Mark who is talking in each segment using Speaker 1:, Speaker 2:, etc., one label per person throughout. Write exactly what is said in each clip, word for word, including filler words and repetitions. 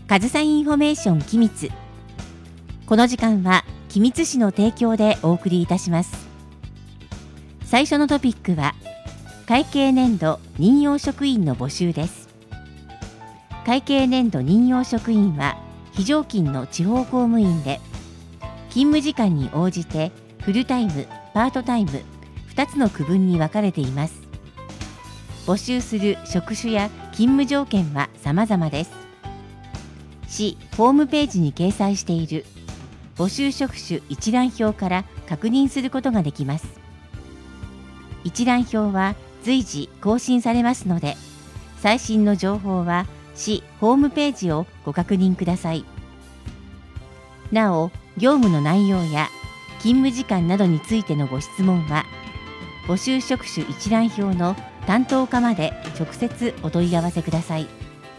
Speaker 1: 上総インフォメーション機密。この時間は君津市の提供でお送りいたします。最初のトピックは会計年度任用職員の募集です。会計年度任用職員は非常勤の地方公務員で、勤務時間に応じてフルタイム、パートタイムふたつの区分に分かれています。募集する職種や勤務条件は様々です。市ホームページに掲載している募集職種一覧表から確認することができます。一覧表は随時更新されますので、最新の情報は市ホームページをご確認ください。なお、業務の内容や勤務時間などについてのご質問は、募集職種一覧表の担当課まで直接お問い合わせください。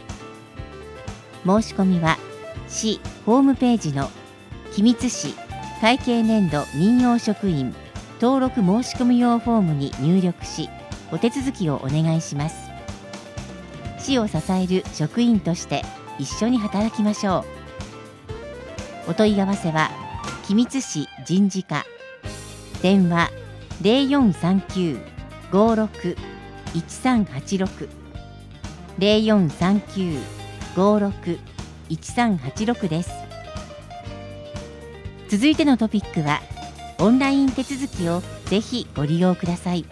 Speaker 1: 申し込みは市ホームページの君津市会計年度任用職員登録申し込み用フォームに入力し、お手続きをお願いします。市を支える職員として一緒に働きましょう。お問い合わせは君津市人事課、電話 ゼロよんさんきゅう ごろく いちさんはちろく ゼロよんさんきゅう ごろく いちさんはちろく です。続いてのトピックはオンライン手続きをぜひご利用ください。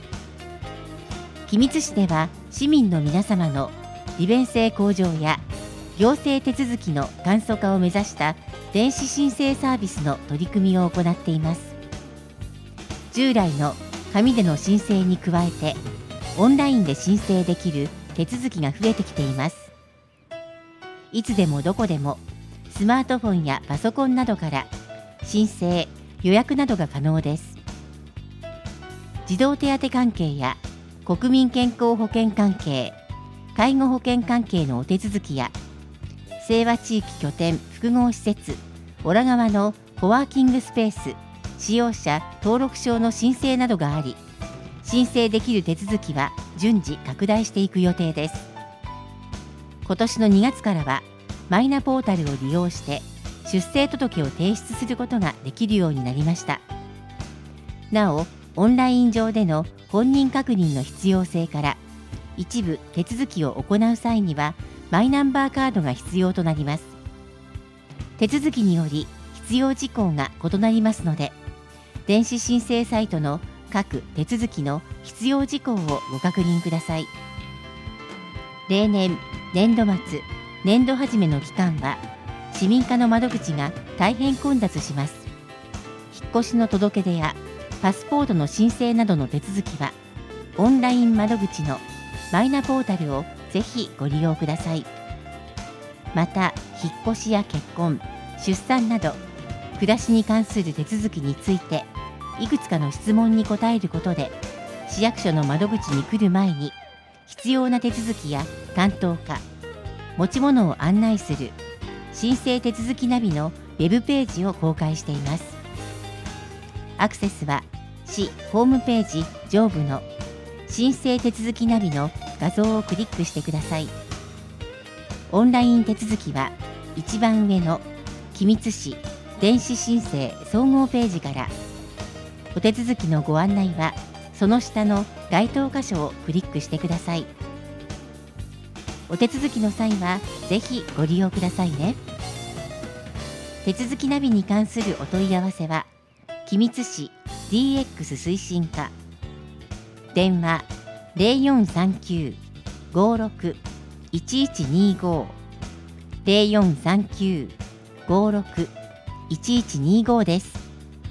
Speaker 1: 君津市では市民の皆様の利便性向上や行政手続きの簡素化を目指した電子申請サービスの取り組みを行っています。従来の紙での申請に加えてオンラインで申請できる手続きが増えてきています。いつでもどこでもスマートフォンやパソコンなどから申請・予約などが可能です。児童手当関係や国民健康保険関係、介護保険関係のお手続きや清和地域拠点複合施設オラ川のコワーキングスペース使用者登録証の申請などがあり、申請できる手続きは順次拡大していく予定です。今年のにがつからはマイナポータルを利用して出生届を提出することができるようになりました。なお、オンライン上での本人確認の必要性から、一部手続きを行う際にはマイナンバーカードが必要となります。手続きにより必要事項が異なりますので、電子申請サイトの各手続きの必要事項をご確認ください。例年、年度末、年度始めの期間は、市民課の窓口が大変混雑します。引っ越しの届け出やパスポートの申請などの手続きは、オンライン窓口のマイナポータルをぜひご利用ください。また、引っ越しや結婚、出産など、暮らしに関する手続きについて、いくつかの質問に答えることで、市役所の窓口に来る前に、必要な手続きや担当課、持ち物を案内する申請手続きナビのウェブページを公開しています。アクセスは市ホームページ上部の申請手続きナビの画像をクリックしてください。オンライン手続きは一番上の君津市電子申請総合ページから、お手続きのご案内はその下の該当箇所をクリックしてください。お手続きの際はぜひご利用くださいね。手続きナビに関するお問い合わせは君津市 ディーエックス 推進課、電話 ゼロよんさんきゅう ごろく いちいちにご ゼロよんさんきゅう ごろく いちいちにご です。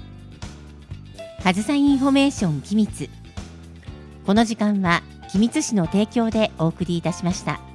Speaker 1: 上総インフォメーション君津。この時間は君津市の提供でお送りいたしました。